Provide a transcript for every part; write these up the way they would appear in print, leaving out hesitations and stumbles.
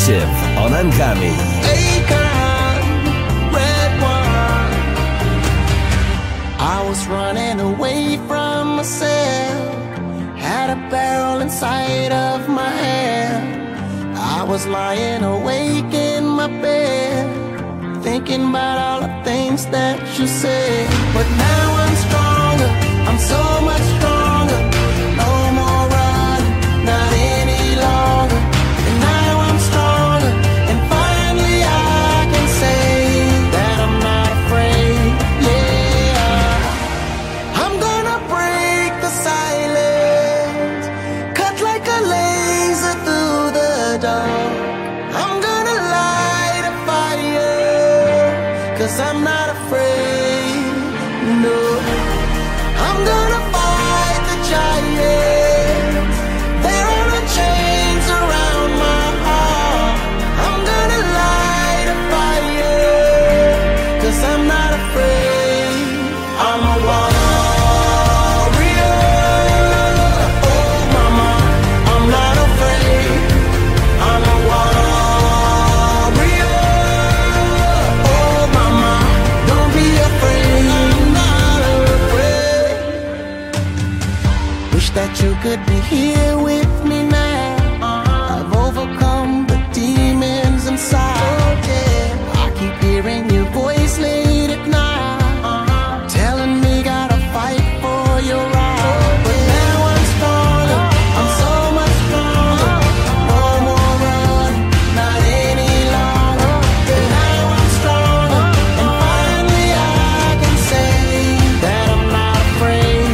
Exclusive on Anghami. Akon, red wine. I was running away from myself, had a barrel inside of my hand. I was lying awake in my bed, thinking about all the things that you said. But now I'm stronger, I'm so much stronger. No more running, not any longer. And now I'm stronger, and finally I can say that I'm not afraid. Yeah, I'm gonna break the silence, cut like a laser through the dark. I'm gonna light a fire, 'cause I'm not afraid, no. I'm gonna fight the giants. There are no chains around my heart. I'm gonna light a fire, 'cause I'm not afraid. I'm a warrior. Oh mama, I'm not afraid. I'm a warrior. Oh mama, don't be afraid. I'm not afraid. Wish that you could be here with me now. I've overcome the demons inside. I keep hearing your voice late at night, telling me gotta fight for your right. But now I'm stronger, I'm so much stronger. No more running, not any longer. And now I'm stronger, and finally I can say that I'm not afraid.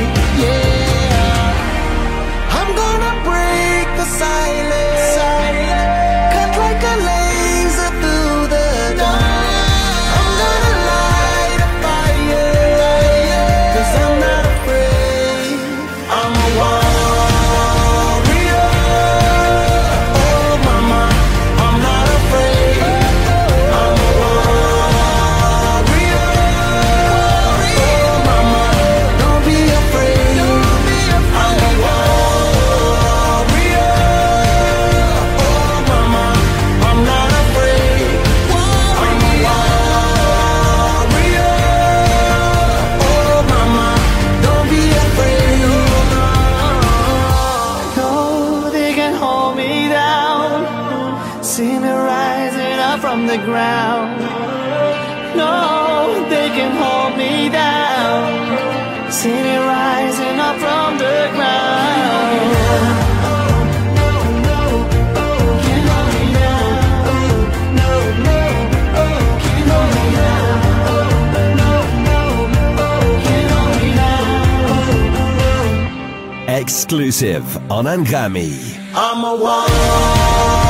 Yeah, I'm gonna break the silence, cut like a laser through the dark. I'm gonna light a fire, 'cause I'm not afraid. I'm a warrior. Oh mama, I'm not afraid. I'm a warrior. Oh mama, don't be afraid. I'm a warrior. Oh mama, I'm not afraid. I'm a warrior. Oh mama, don't be afraid. No, they can hold me down, see me rising up from the ground. No, they can hold me down, see me rising up from the ground. Exclusive on Anghami. I'm a warrior.